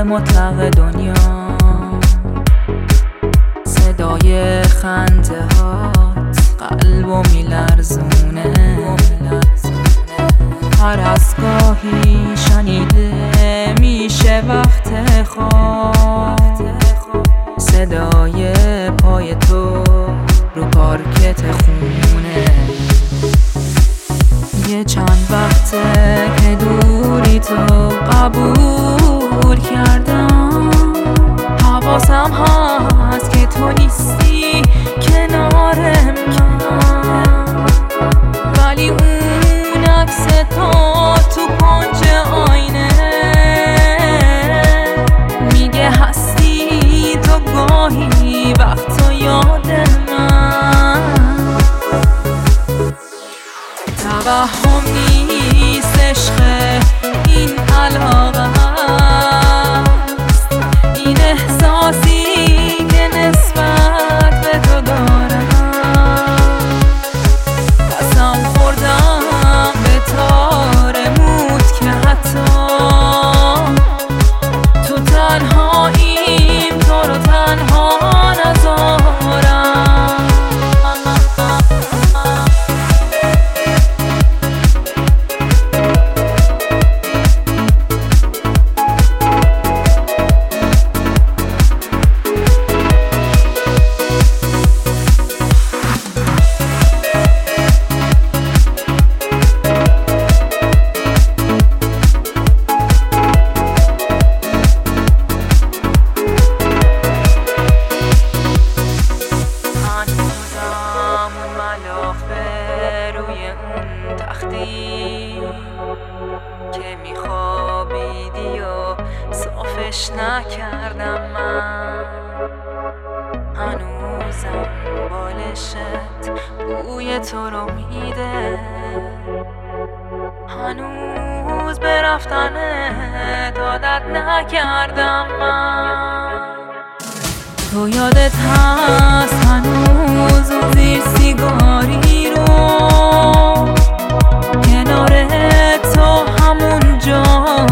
مطلق دنیا، صدای خنده هات قلبو میلرزونه. هر از گاهی شنیده میشه وقت خواب، صدای پای تو رو پارکت خونه. یه چند وقته که دوری تو قبول کردم، حواسم هست که تو نیستی کنارم، ولی اون عکس تو پنج آینه میگه هستی تو گاهی وقتا یاد من. توهم نیست عشق، این علاقه است، این احساسی که نسبت به تو دارم. قسم خوردم به تار موت که حتی تو تنهاییم تو رو تنها نذارم. که میخوابیدی و صافش نکردم من، هنوزم بالشت بوی تو رو میده، هنوز به رفتنت عادت نکردم من. تو یادت هست هنوز اون زیر سیگاری رو کنار تو همون جا